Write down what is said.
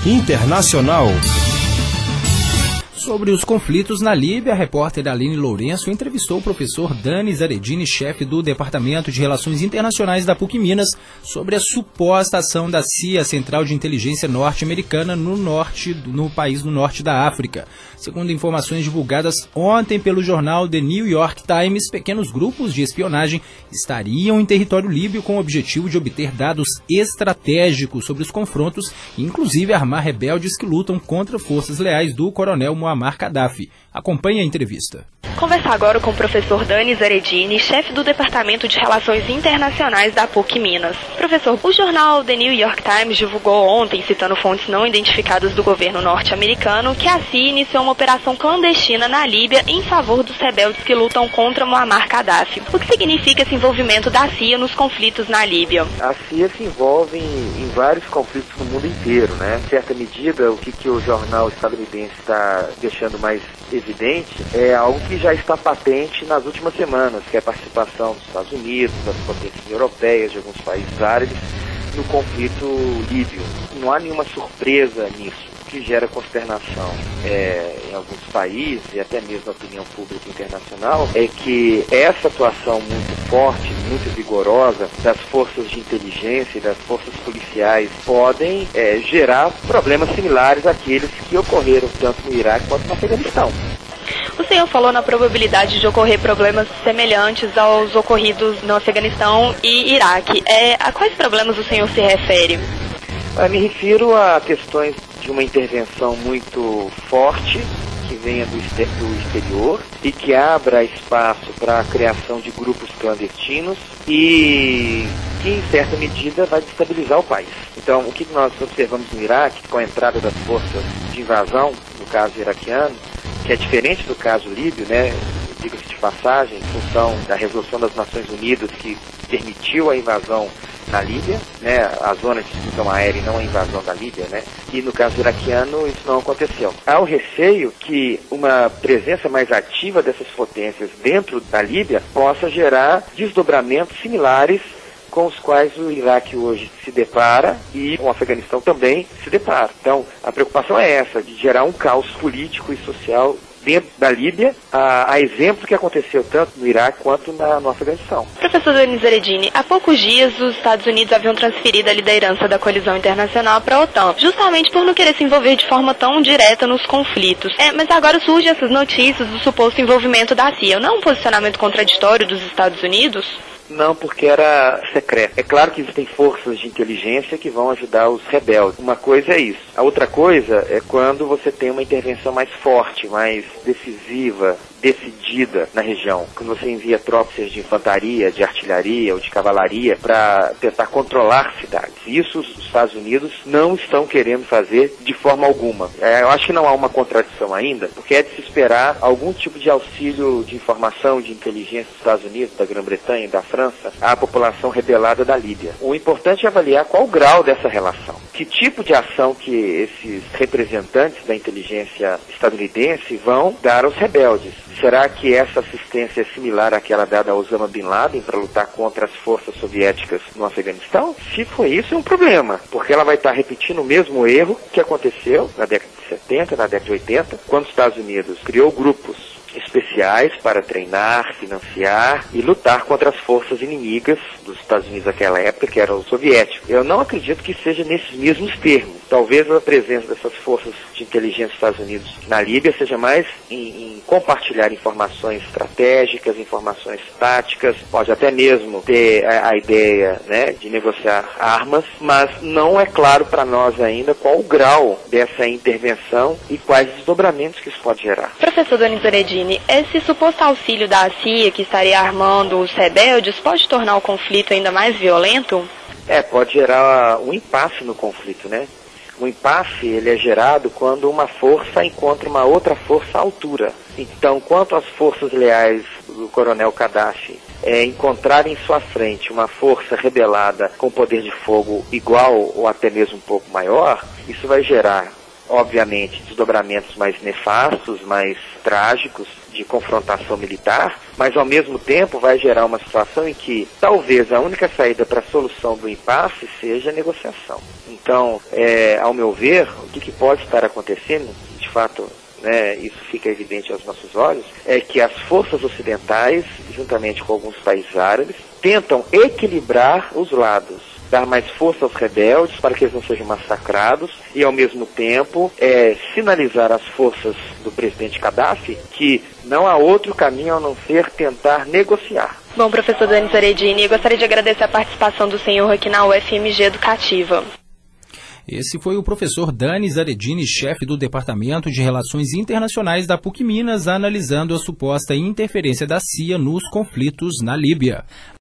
Internacional. Sobre os conflitos na Líbia, a repórter Aline Lourenço entrevistou o professor Dani Zaredini, chefe do Departamento de Relações Internacionais da PUC Minas, sobre a suposta ação da CIA, Central de Inteligência Norte-Americana, no país do norte da África. Segundo informações divulgadas ontem pelo jornal The New York Times, pequenos grupos de espionagem estariam em território líbio com o objetivo de obter dados estratégicos sobre os confrontos e inclusive armar rebeldes que lutam contra forças leais do coronel Muammar Gaddafi. Acompanhe a entrevista. Conversar agora com o professor Dani Zaredini, chefe do Departamento de Relações Internacionais da PUC Minas. Professor, o jornal The New York Times divulgou ontem, citando fontes não identificadas do governo norte-americano, que a CIA iniciou uma operação clandestina na Líbia em favor dos rebeldes que lutam contra Muammar Gaddafi. O que significa esse envolvimento da CIA nos conflitos na Líbia? A CIA se envolve em vários conflitos no mundo inteiro, né? Em certa medida, o que o jornal estadunidense está deixando mais evidente é algo que já está patente nas últimas semanas, que é a participação dos Estados Unidos, das potências europeias, de alguns países árabes, no conflito líbio. Não há nenhuma surpresa nisso. O que gera consternação em alguns países e até mesmo na opinião pública internacional é que essa atuação muito forte, muito vigorosa das forças de inteligência e das forças policiais podem gerar problemas similares àqueles que ocorreram tanto no Iraque quanto no Afeganistão. O senhor falou na probabilidade de ocorrer problemas semelhantes aos ocorridos no Afeganistão e Iraque. A quais problemas o senhor se refere? Me refiro a questões de uma intervenção muito forte que venha do exterior e que abra espaço para a criação de grupos clandestinos e que, em certa medida, vai destabilizar o país. Então, o que nós observamos no Iraque, com a entrada das forças de invasão, no caso iraquiano, que é diferente do caso líbio, né? Diga-se de passagem, em função da resolução das Nações Unidas que permitiu a invasão na Líbia, né, a zona de discussão aérea e não a invasão da Líbia, né, e no caso iraquiano isso não aconteceu. Há o receio que uma presença mais ativa dessas potências dentro da Líbia possa gerar desdobramentos similares com os quais o Iraque hoje se depara e o Afeganistão também se depara. Então, a preocupação é essa, de gerar um caos político e social dentro da Líbia, a exemplo que aconteceu tanto no Iraque quanto no Afeganistão. Professor Dani Zaredini, há poucos dias os Estados Unidos haviam transferido a liderança da coalizão internacional para a OTAN, justamente por não querer se envolver de forma tão direta nos conflitos. Mas agora surgem essas notícias do suposto envolvimento da CIA. Não é um posicionamento contraditório dos Estados Unidos? Não, porque era secreto. É claro que existem forças de inteligência que vão ajudar os rebeldes. Uma coisa é isso. A outra coisa é quando você tem uma intervenção mais forte, mais decisiva, decidida na região. Quando você envia tropas de infantaria, de artilharia ou de cavalaria para tentar controlar cidades. Isso os Estados Unidos não estão querendo fazer de forma alguma. Eu acho que não há uma contradição ainda, porque é de se esperar algum tipo de auxílio de informação, de inteligência dos Estados Unidos, da Grã-Bretanha e da França à população rebelada da Líbia. O importante é avaliar qual o grau dessa relação. Que tipo de ação que esses representantes da inteligência estadunidense vão dar aos rebeldes? Será que essa assistência é similar àquela dada a Osama Bin Laden para lutar contra as forças soviéticas no Afeganistão? Se for isso, é um problema, porque ela vai estar repetindo o mesmo erro que aconteceu na década de 70, na década de 80, quando os Estados Unidos criou grupos especiais para treinar, financiar e lutar contra as forças inimigas dos Estados Unidos naquela época, que eram os soviéticos. Eu não acredito que seja nesses mesmos termos. Talvez a presença dessas forças de inteligência dos Estados Unidos na Líbia seja mais em compartilhar informações estratégicas, informações táticas, pode até mesmo ter a ideia, né, de negociar armas, mas não é claro para nós ainda qual o grau dessa intervenção e quais desdobramentos que isso pode gerar. Professor Dani Zaredini, esse suposto auxílio da CIA que estaria armando os rebeldes pode tornar o conflito ainda mais violento? Pode gerar um impasse no conflito, né? O impasse, ele é gerado quando uma força encontra uma outra força à altura. Então, quanto as forças leais do coronel Gaddafi encontrarem em sua frente uma força rebelada com poder de fogo igual ou até mesmo um pouco maior, isso vai gerar obviamente, desdobramentos mais nefastos, mais trágicos, de confrontação militar, mas ao mesmo tempo vai gerar uma situação em que talvez a única saída para a solução do impasse seja a negociação. Então, ao meu ver, o que pode estar acontecendo, de fato, isso fica evidente aos nossos olhos, é que as forças ocidentais, juntamente com alguns países árabes, tentam equilibrar os lados, dar mais força aos rebeldes para que eles não sejam massacrados e, ao mesmo tempo, sinalizar às forças do presidente Gaddafi que não há outro caminho a não ser tentar negociar. Bom, professor Dani Zaredini, gostaria de agradecer a participação do senhor aqui na UFMG Educativa. Esse foi o professor Dani Zaredini, chefe do Departamento de Relações Internacionais da PUC Minas, analisando a suposta interferência da CIA nos conflitos na Líbia.